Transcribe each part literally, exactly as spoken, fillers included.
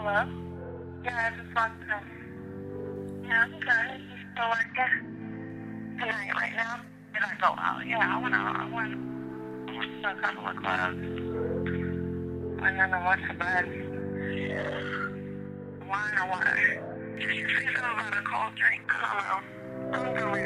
Hello? Yeah, I just walked in. Yeah, I'm good. You still working? Tonight, right now? Did I go out? Yeah, I went out. I went, I went to a couple of clubs. And then I went to bed. Wine or water? Did you say something about a cold drink? I don't know. I'm good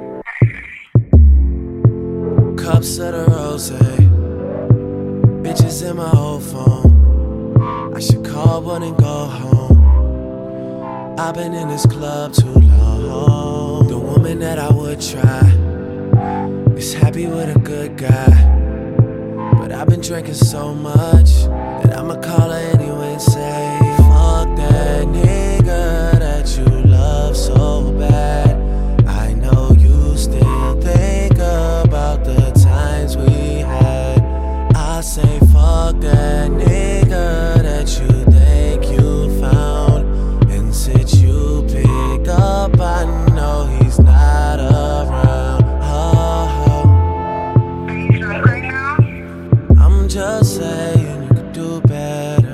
with it. Cups of the rosé, bitches in my old phone. I should call one and go home. I've been in this club too long. The woman that I would try is happy with a good guy, but I've been drinking so much that I'ma call her anyway and say, fuck that nigga that you love so bad. I know you still think about the times we had. I say fuck that nigga that you think you found, and since you pick up, I know he's not around. Oh, Are you drunk right now? I'm just saying you could do better.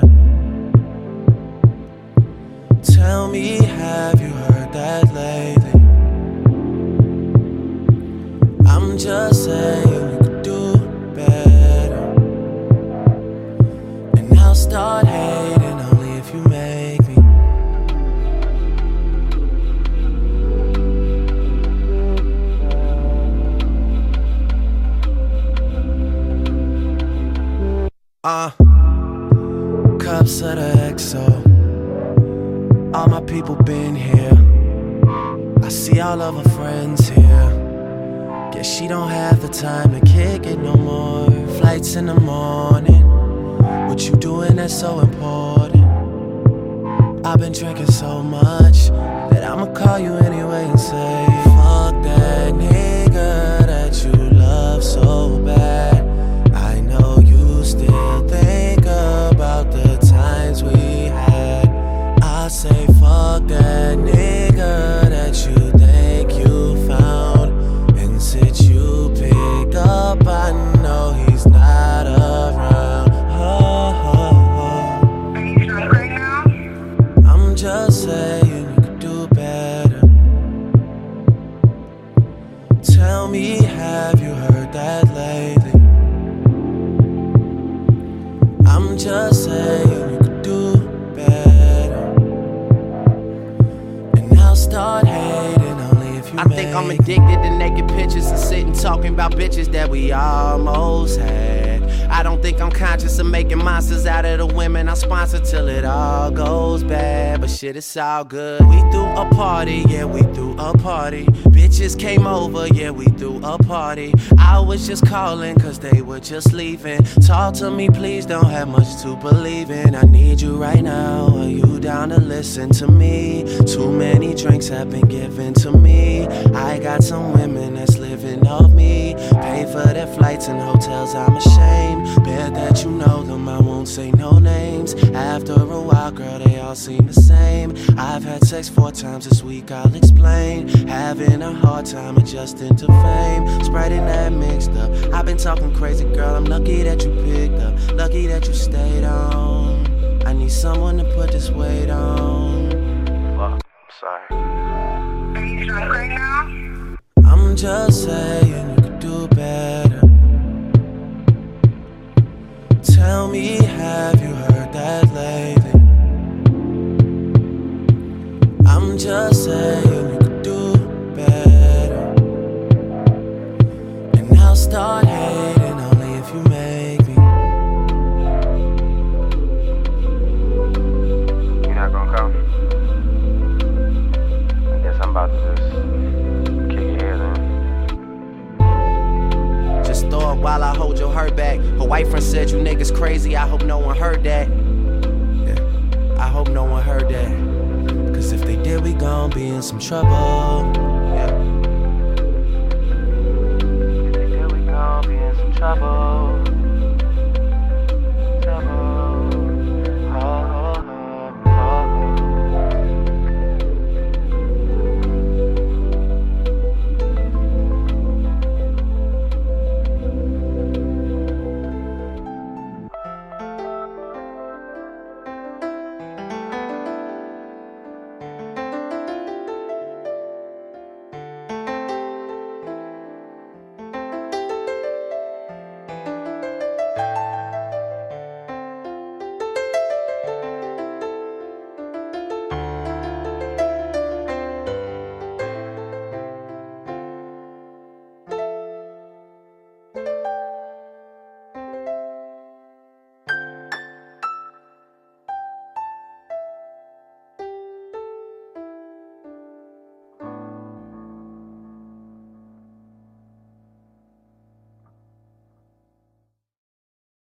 Tell me, have you heard that lately? I'm just saying you could do better, and I'll start hating only if you make me. Uh, cups of the X O. All my people been here. I see all of her friends here. Guess she don't have the time to kick it no more. Flights in the morning. What you doing that's so important? I've been drinking so much that I'ma call you anyway and say, fuck that nigga that you love so bad. I know you still think about the times we had. I say fuck that nigga that you think you found, and since you pick up, I know he's not around. Oh, oh, oh. Are you drunk right now? I'm just saying you could do better. Tell me, have you heard that lately? I'm just saying you could do better, and I'll start hating only if you I think I'm addicted to naked pictures and sitting talking about bitches that we almost had. I don't think I'm conscious of making monsters out of the women I sponsor till it all goes bad. But shit, it's all good. We threw a party, yeah, we threw a party. Bitches came over, yeah, we threw a party. I was just calling cause they were just leaving. Talk to me, please, don't have much to believe in. I need you right now, are you down to listen to me? Too many drinks have been given to me. I got some women that's living off me. Pay for their flights and hotels, I'm ashamed. Bet that you know them, I won't say no names. After a while, girl, they all seem the same. I've had sex four times this week, I'll explain. Having a hard time adjusting to fame. Sprite and that mixed up. I've been talking crazy, girl, I'm lucky that you picked up. Lucky that you stayed on. I need someone to put this weight on. Fuck, I'm sorry. Are you drunk right now? I'm just saying you could do better. Tell me, have you heard that lately? I'm just saying you could do better, and I'll start hating only if you make me. You're not gonna come? I guess I'm about to just kick your head in. Just throw it while I hold your hurt back. Her white friend said you niggas crazy, I hope no one heard that. Yeah, I hope no one heard that. Cause if they did, we gon' be in some trouble.